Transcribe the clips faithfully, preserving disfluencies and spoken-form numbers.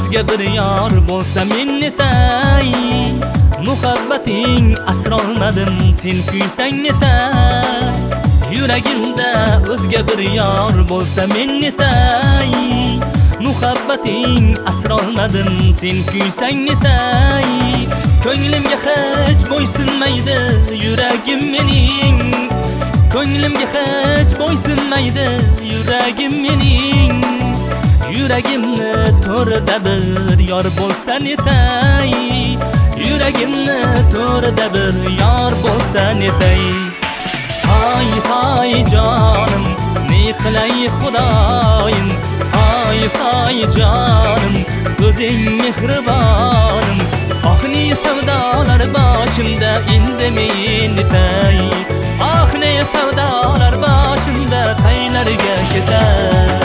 o'zga bir yor bo'lsa men netay. Muhabbating asrolmadim sen kuysang netay. Yuragimda o'zga bir yor bo'lsa men netay. Muhabbating asrolmadim sen kuysang netay. Ko'nglimga hech bo'ysunmaydi yuragim mening. Ko'nglimga hech bo'ysunmaydi yuragim mening. Yuragimni to'rida bir yor bo'lsa netay. Yuragimni to'rida bir yor bo'lsa netay. Hay hay jonim ne qilay xudoyim. Hay hay jonim o'zing mehribonim. Ah ne savdolar boshimda indameyin netay. Ah ne savdolar boshimda qaylarga ketay.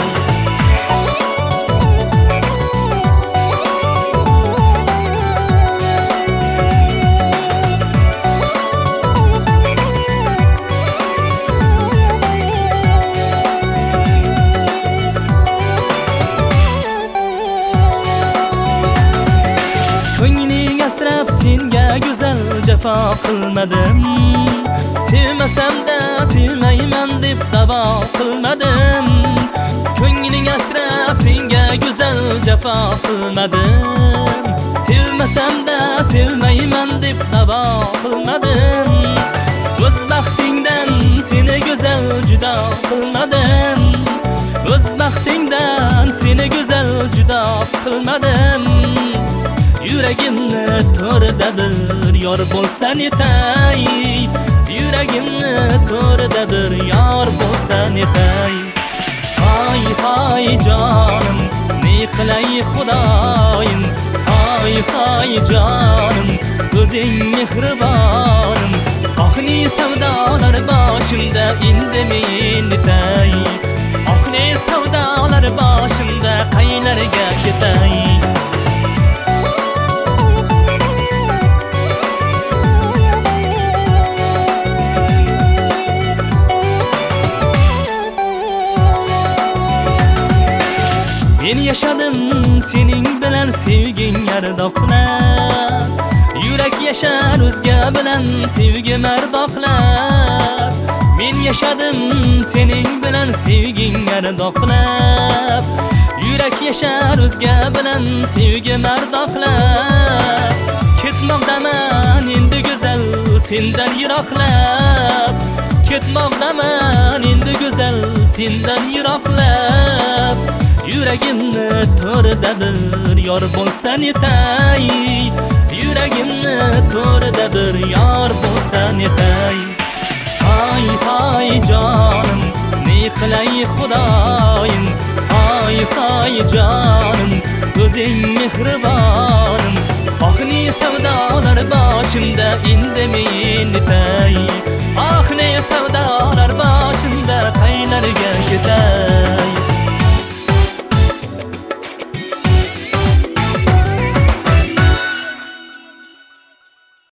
Ko'ngling asrab senga go'zal jafo qilmadim. Sevmasam-da sevmayman deb da'vo qilmadim. Ko'ngling asrab senga go'zal jafo qilmadim. Sevmasam-da sevmayman deb da'vo qilmadim. O'z baxtingdan seni go'zal judo qilmadim. O'z baxtingdan seni go'zal judo qilmadim. Yuragimni to'rida bir yor bo'lsa netay. Yuragimni to'rida bir yor bo'lsa netay. Hay hay jonim ne qilay xudoyim. Hay hay jonim o'zing mehribonim. Ah ne savdolar boshimda indameyin netay. Ah ne savdolar boshimda qaylarga ketay. Men yaşadım sening bilan sevging ardoqlar. Yurak yashar o'zga bilan sevgi mardoqlar. Men yaşadım sening bilan sevging ardoqlar. Yurak yashar o'zga bilan sevgi mardoqlar. Ketmoqdaman endi go'zal sendan yiroqlab. Ketmoqdaman endi go'zal sendan yiroqlab. Yuragimni to'rida bir yor bo'lsa netay. Yuragimni to'rida bir yor bo'lsa netay. Hay hay jonim ne qilay xudoyim. Hay hay jonim o'zing mehribonim. Ah ne savdolar boshimda indameyin netay. Ah ne savdolar boshimda qaylarga ketay.